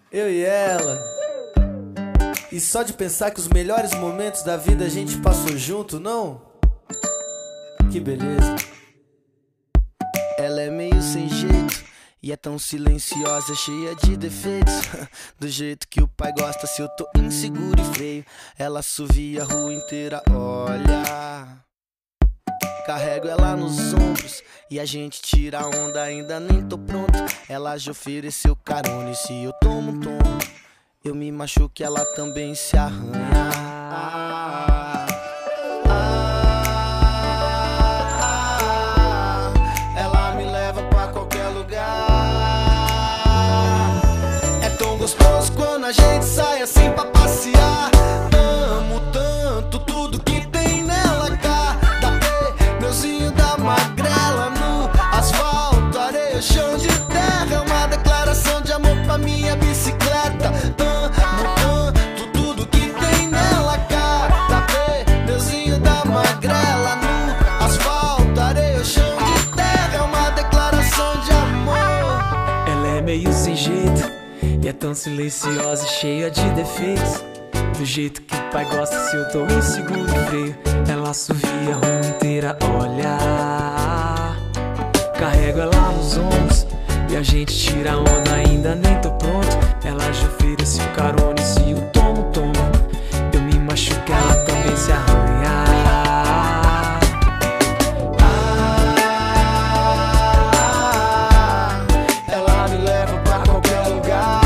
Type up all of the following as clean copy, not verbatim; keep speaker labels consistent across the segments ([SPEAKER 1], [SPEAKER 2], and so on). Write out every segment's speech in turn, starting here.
[SPEAKER 1] Eu e ela. E só de pensar que os melhores momentos da vida a gente passou junto, não? Que beleza.
[SPEAKER 2] Ela é meio sem jeito e é tão silenciosa, cheia de defeitos. Do jeito que o pai gosta, se eu tô inseguro e freio, ela assovia a rua inteira, olha. Carrego ela nos ombros e a gente tira a onda, ainda nem tô pronto. Ela já ofereceu carona e se eu tomo um tombo, eu me machuco e ela também se arranha. Ela me leva pra qualquer lugar. É tão gostoso quando a gente sai assim pra passear. Amo tanto tudo que tem nela, cada pneuzinho da magrela no asfalto, areia, chão de terra. É uma declaração de amor pra minha bicicleta. Amo tanto tudo que tem nela, cada pneuzinho da magrela no asfalto, areia, chão de terra. É uma declaração de amor.
[SPEAKER 3] Ela é meio sem jeito e é tão silenciosa, cheia de defeitos. Do jeito que o pai gosta, se eu tô inseguro e freio, ela assovia a rua inteira, olha. Carrego ela nos ombros e a gente tira a onda, ainda nem tô pronto. Ela já ofereceu carona e se eu tomo um tombo, eu me machuco, ela também se arranha.
[SPEAKER 2] Ela me leva pra qualquer lugar.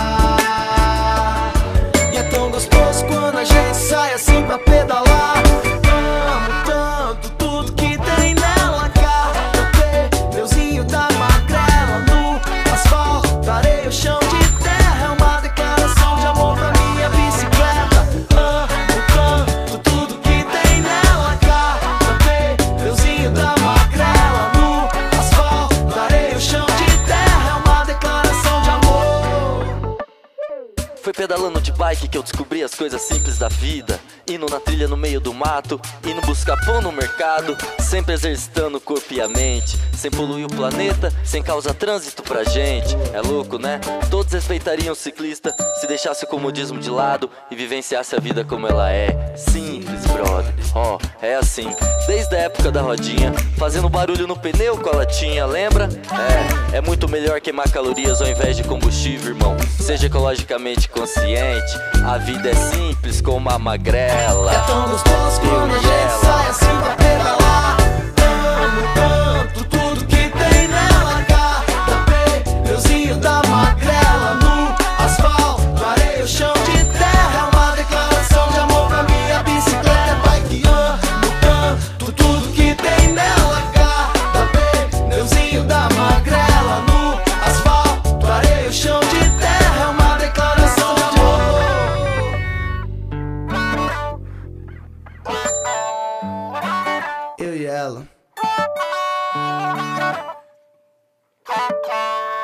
[SPEAKER 2] E é tão gostoso quando a gente sai assim pra pedalar. Amo tanto tudo que tem nela, cada pneuzinho da magrela no asfalto, areia, chão de terra. É uma declaração de amor pra minha bicicleta. Amo tanto tudo que tem nela, cada pneuzinho da magrela no asfalto, areia, chão de terra. É uma declaração de amor.
[SPEAKER 4] Foi pedalando de bike que eu descobri as coisas simples da vida. Indo na trilha no meio do mato, indo buscar pão no mercado, sempre exercitando o corpo e a mente, sem poluir o planeta, sem causar trânsito pra gente. É louco, né? Todos respeitariam o ciclista se deixasse o comodismo de lado e vivenciasse a vida como ela é. Simples, brother. Ó, é assim, desde a época da rodinha, fazendo barulho no pneu com a latinha, lembra? É muito melhor queimar calorias ao invés de combustível, irmão. Seja ecologicamente consciente, a vida é simples como a magrela.
[SPEAKER 2] É tão gostoso quando a gente sai assim pra pedalar. Amo tanto tudo que tem nela, cada pneuzinho da magrela no asfalto, areia, chão de terra. É uma declaração de amor pra minha bicicleta. É bike, amo tanto tudo que tem nela, cada pneuzinho da magrela no asfalto, areia, chão de terra. É uma declaração de amor.
[SPEAKER 1] Eu e ela.